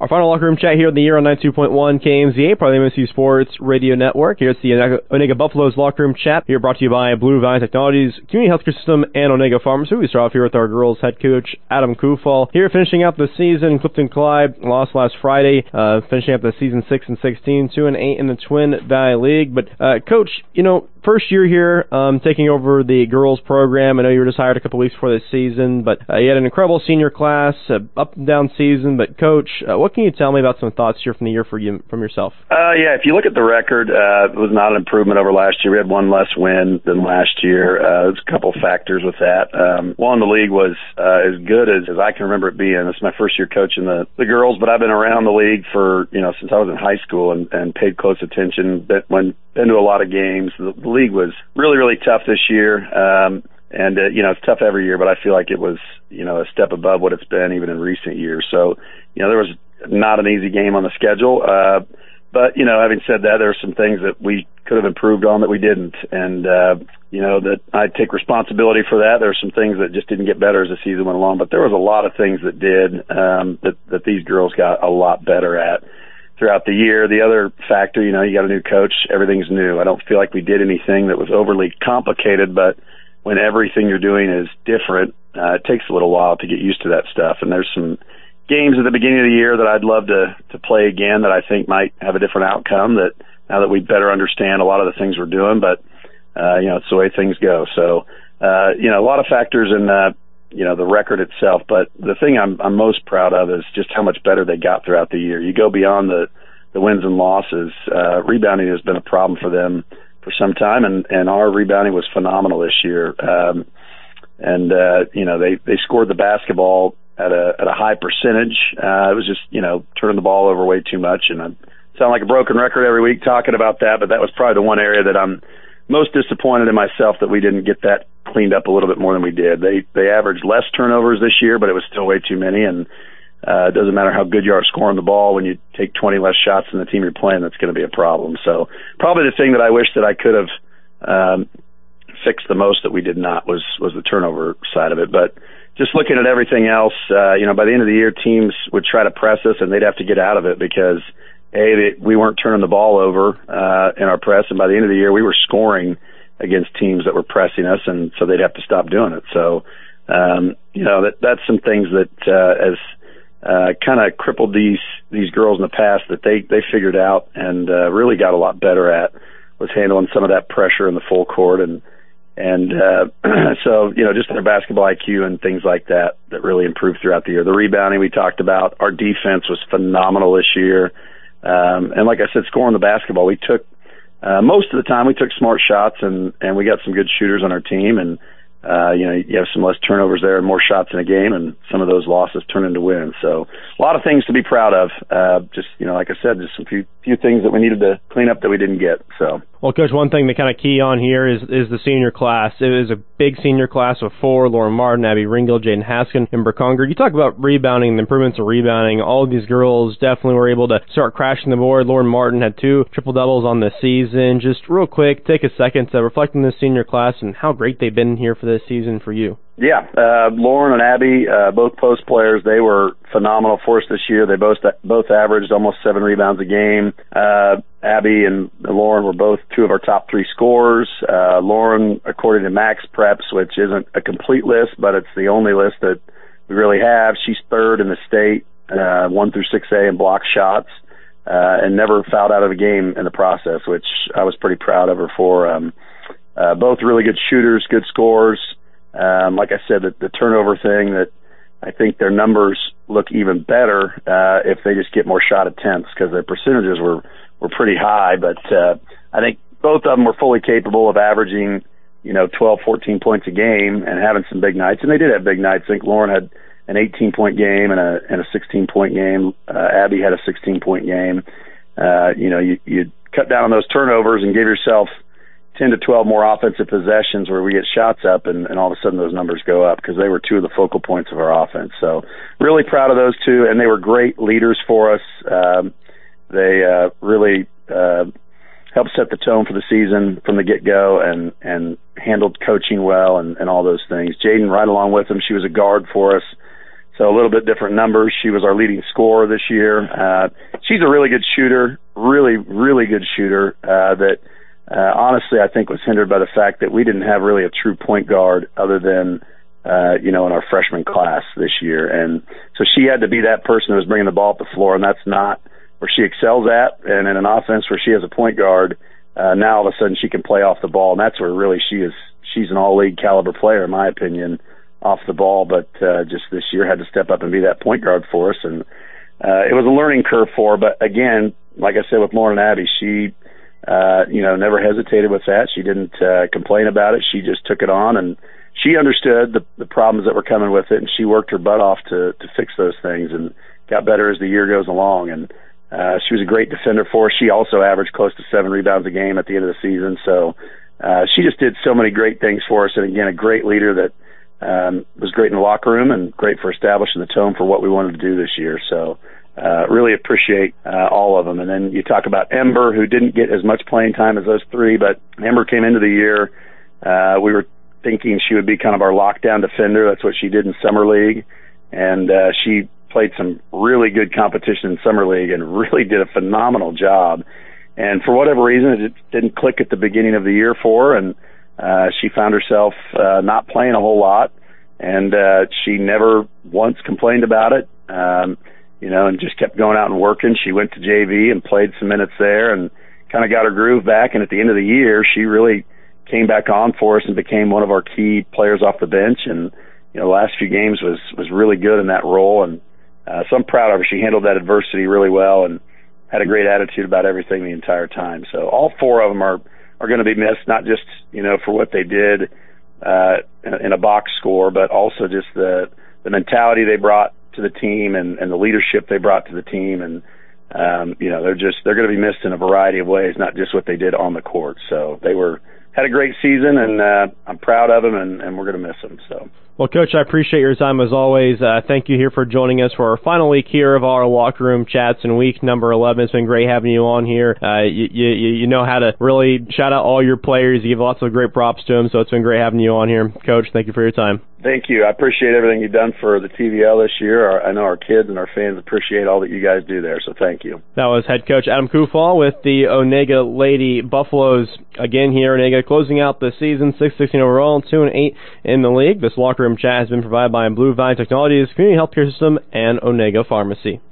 Our final locker room chat here in the year on 92.1 KMZA, part of the MSU Sports Radio Network. Here's the Onega Buffaloes locker room chat. Here brought to you by Blue Valley Technologies, Community Healthcare System, and Onega Pharmacy. We start off here with our girls head coach, Adam Kufal. Here finishing out the season, Clifton Clyde lost last Friday, finishing up the season 6-16, 2-8 in the Twin Valley League. But, Coach, first year here, taking over the girls program. I know you were just hired a couple weeks before this season, but you had an incredible senior class, up and down season. But, Coach, what can you tell me about some thoughts here from the year from yourself? Yeah, if you look at the record, it was not an improvement over last year. We had one less win than last year. There's a couple factors with that. One, the league was as good as I can remember it being. This is my first year coaching the girls, but I've been around the league for, since I was in high school and paid close attention. Been to a lot of games. The league was really, really tough this year. It's tough every year, but I feel like it was, a step above what it's been even in recent years. So, there was not an easy game on the schedule. But, having said that, there are some things that we could have improved on that we didn't. And, that I take responsibility for that. There are some things that just didn't get better as the season went along, but there was a lot of things that did, that these girls got a lot better at throughout the year. The other factor, you got a new coach, everything's new. I don't feel like we did anything that was overly complicated, but when everything you're doing is different, it takes a little while to get used to that stuff. And there's some games at the beginning of the year that I'd love to play again that I think might have a different outcome, that now that we better understand a lot of the things we're doing, but it's the way things go. So, a lot of factors in the record itself, but the thing I'm most proud of is just how much better they got throughout the year. You go beyond the wins and losses. Rebounding has been a problem for them for some time, and our rebounding was phenomenal this year. They scored the basketball at a high percentage. It was just, turning the ball over way too much, and I sound like a broken record every week talking about that, but that was probably the one area that I'm most disappointed in myself that we didn't get that cleaned up a little bit more than we did. They averaged less turnovers this year, but it was still way too many, and it doesn't matter how good you are at scoring the ball. When you take 20 less shots than the team you're playing, that's going to be a problem. So probably the thing that I wish that I could have fixed the most that we did not was the turnover side of it. But just looking at everything else, by the end of the year, teams would try to press us, and they'd have to get out of it because, we weren't turning the ball over in our press, and by the end of the year, we were scoring against teams that were pressing us, and so they'd have to stop doing it. So, that's some things that has kind of crippled these girls in the past that they figured out and really got a lot better at, was handling some of that pressure in the full court and so, just their basketball IQ and things like that really improved throughout the year. The rebounding we talked about, our defense was phenomenal this year. And like I said, scoring the basketball, we took, most of the time we took smart shots and we got some good shooters on our team. And, you have some less turnovers there and more shots in a game, and some of those losses turn into wins. So a lot of things to be proud of. Like I said, just a few things that we needed to clean up that we didn't get. So. Well, Coach, one thing to kind of key on here is the senior class. It was a big senior class of 4, Lauren Martin, Abby Ringel, Jaden Haskin, and Brooke Conger. You talk about rebounding, the improvements of rebounding. All of these girls definitely were able to start crashing the board. Lauren Martin had 2 triple-doubles on the season. Just real quick, take a second to reflect on this senior class and how great they've been here for this season for you. Yeah, Lauren and Abby, both post players, they were phenomenal for us this year. They both averaged almost 7 rebounds a game. Abby and Lauren were both 2 of our top 3 scorers. Lauren, according to Max Preps, which isn't a complete list, but it's the only list that we really have, she's 3rd in the state, 1 through 6A in block shots, and never fouled out of a game in the process, which I was pretty proud of her for. Both really good shooters, good scorers. Like I said, the turnover thing, that I think their numbers look even better if they just get more shot attempts, because their percentages were pretty high. But I think both of them were fully capable of averaging, 12, 14 points a game and having some big nights. And they did have big nights. I think Lauren had an 18-point game and a 16-point game. Abby had a 16-point game. You cut down on those turnovers and give yourself 10 to 12 more offensive possessions where we get shots up, and all of a sudden those numbers go up, because they were 2 of the focal points of our offense. So really proud of those 2, and they were great leaders for us. They really helped set the tone for the season from the get-go and handled coaching well and all those things. Jaden right along with them. She was a guard for us, So a little bit different numbers. She was our leading scorer this year. She's a really good shooter, really, really good shooter, that honestly I think was hindered by the fact that we didn't have really a true point guard other than, in our freshman class this year. And so she had to be that person who was bringing the ball up the floor, and that's not where she excels at. And in an offense where she has a point guard, now all of a sudden she can play off the ball, and that's where really she's an all-league caliber player, in my opinion, off the ball. But just this year had to step up and be that point guard for us. And it was a learning curve for her. But again, like I said, with Lauren Abbey, she, never hesitated with that. She didn't complain about it. She just took it on, and she understood the problems that were coming with it, and she worked her butt off to fix those things and got better as the year goes along. And she was a great defender for us. She also averaged close to 7 rebounds a game at the end of the season. So she just did so many great things for us. And again, a great leader that was great in the locker room and great for establishing the tone for what we wanted to do this year. So really appreciate all of them. And then you talk about Ember, who didn't get as much playing time as those three, but Ember came into the year. We were thinking she would be kind of our lockdown defender. That's what she did in Summer League. And she played some really good competition in Summer League and really did a phenomenal job. And for whatever reason, it didn't click at the beginning of the year for her, and she found herself not playing a whole lot, and she never once complained about it, and just kept going out and working. She went to JV and played some minutes there and kind of got her groove back, and at the end of the year, she really came back on for us and became one of our key players off the bench, and the last few games was really good in that role. And so I'm proud of her. She handled that adversity really well and had a great attitude about everything the entire time. So all four of them are going to be missed, not just, for what they did in a box score, but also just the mentality they brought to the team and the leadership they brought to the team. And, they're going to be missed in a variety of ways, not just what they did on the court. So they had a great season, and I'm proud of them, and we're going to miss them. So. Well, Coach, I appreciate your time as always. Thank you here for joining us for our final week here of our locker room chats in week number 11. It's been great having you on here. You know how to really shout out all your players. You give lots of great props to them, so it's been great having you on here. Coach, thank you for your time. Thank you. I appreciate everything you've done for the TVL this year. I know our kids and our fans appreciate all that you guys do there, so thank you. That was head coach Adam Kufal with the Onega Lady Buffaloes again here. Onega closing out the season, 6-16 overall, 2-8 in the league. This locker room chat has been provided by Blue Vine Technologies, Community Healthcare System, and Onega Pharmacy.